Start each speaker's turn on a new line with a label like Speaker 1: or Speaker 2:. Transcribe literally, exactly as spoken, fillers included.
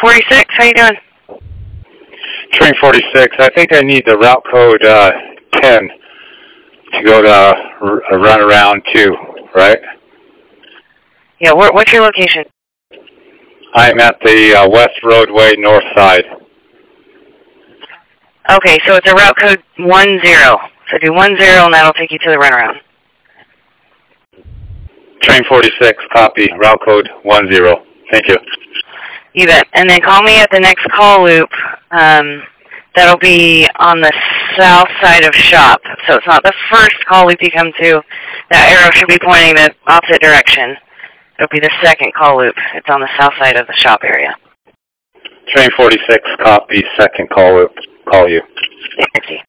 Speaker 1: forty-six, how you doing?
Speaker 2: Train forty-six, I think I need the route code uh, ten to go to uh, run around two, right?
Speaker 1: Yeah, where, what's your location?
Speaker 2: I'm at the uh, West Roadway north side.
Speaker 1: Okay, so it's a route code one zero. So do one zero and that'll take you to the runaround.
Speaker 2: Train forty-six, copy, route code one zero. Thank you.
Speaker 1: You bet. And then call me at the next call loop. Um, that'll be on the south side of shop. So it's not the first call loop you come to. That arrow should be pointing the opposite direction. It'll be the second call loop. It's on the south side of the shop area.
Speaker 2: Train forty-six, copy, second call loop. Call you.
Speaker 1: Thank you.